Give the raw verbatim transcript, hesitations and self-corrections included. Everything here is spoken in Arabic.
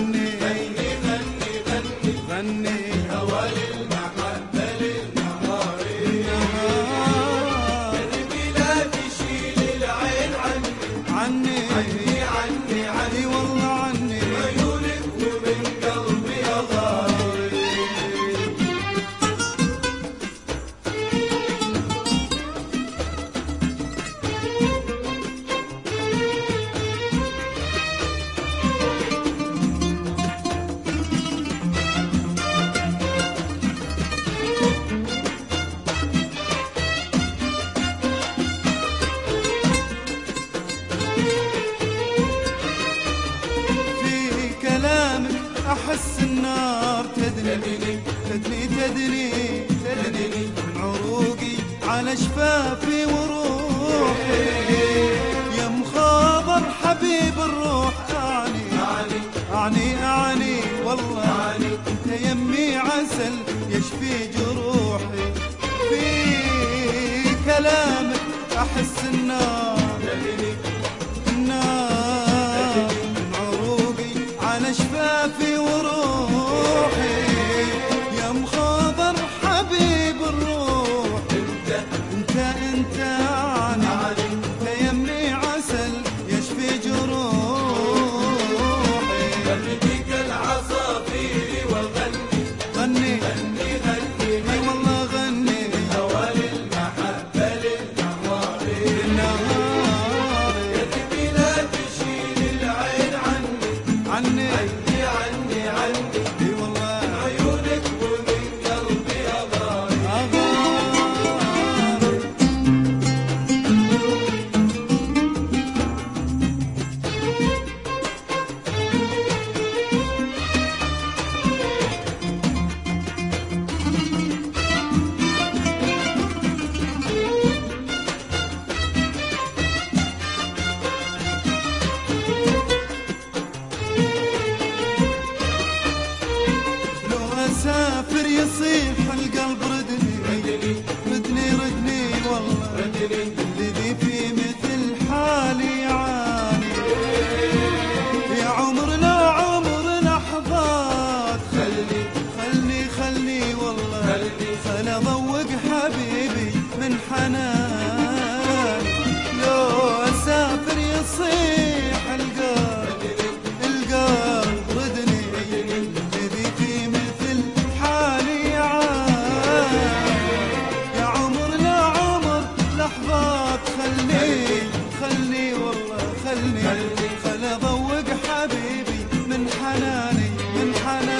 غني غني غني غني غني هوى للمحبة للنهار قلبي لا تشيل العين عني عني عني عني عني اي والله عني عيونك ومن قلبي أغار أحس النار تدني تدني تدني تدني تدني من عروقي على شفافي وروحي يا مخاضر حبيب الروح أعني أعني أعني أعني والله أعني أنت يمي عسل يشفي جروحي في كلامك أحس النار تدني النار من عروقي على شفافي وروحي يا مخاضر حبيب الروح انت انت انت عني أعني انت يمي عسل يشفي جروحي غني كالعصافير وغني غني غني غني اي والله غني هوى للمحبة للنهار النهار قلبي لا تشيل العين عني عني عني عني عني اي والله عيونك ومن قلبي أغار أغار أسافر يصيح القلب ردني ردني ردني ردني والله ردني الذي في مثل حالي يعاني يا عمرنا عمر لحظات خلني خلني خلني والله خلني خل أذوق حبيبي من حنان لو أسافر يصيح القلب القلب ردني الذي في مثل حالي يعاني يا عمرنا عمر لحظات خلني خلني والله خلني خلني خل أذوق حبيبي من حناني من حناني